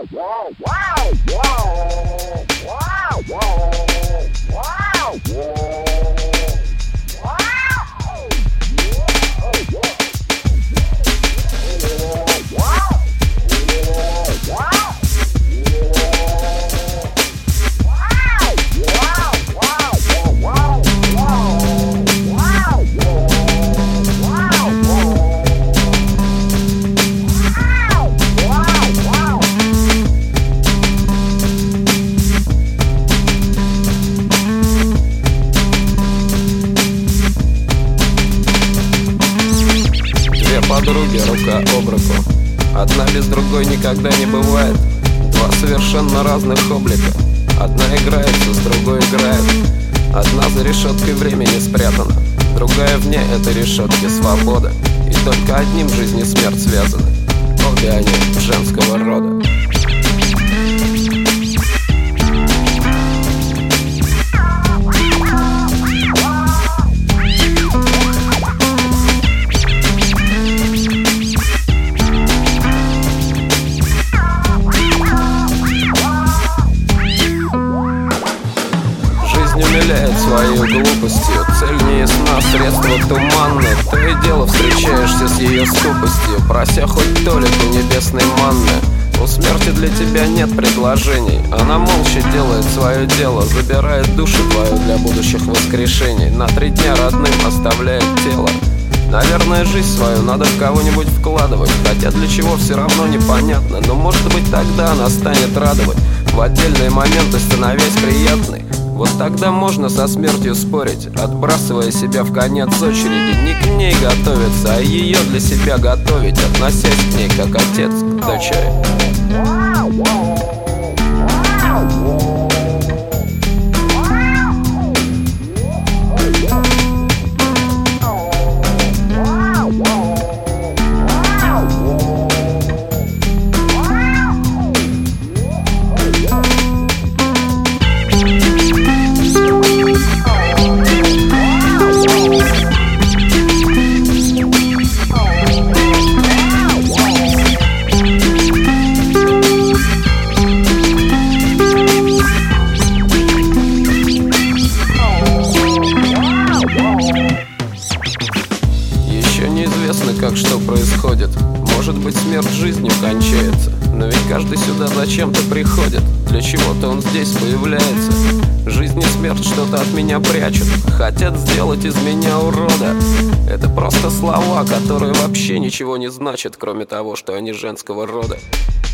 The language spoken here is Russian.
Подруги рука об руку, одна без другой никогда не бывает. Два совершенно разных облика, одна играется, с другой играет. Одна за решеткой времени спрятана, другая вне этой решетки свобода. И только одним жизнь и смерть связаны, обе они женского рода. Умиляет своей глупостью, цель не ясна, средства туманны. То и дело встречаешься с ее скупостью, прося хоть толику небесной манны. У смерти для тебя нет предложений, она молча делает свое дело, забирает душу твою для будущих воскрешений. На 3 дня родным оставляет тело. Наверное, жизнь свою надо в кого-нибудь вкладывать, хотя для чего все равно непонятно. Но может быть тогда она станет радовать, в отдельные моменты становясь приятной. Вот тогда можно со смертью спорить, отбрасывая себя в конец очереди. Не к ней готовиться, а ее для себя готовить, относясь к ней как отец к дочери. Неизвестно, как что происходит. Может быть, смерть жизнью кончается. Но ведь каждый сюда зачем-то приходит. Для чего-то он здесь появляется. Жизнь и смерть что-то от меня прячут, хотят сделать из меня урода. Это просто слова, которые вообще ничего не значат, кроме того, что они женского рода.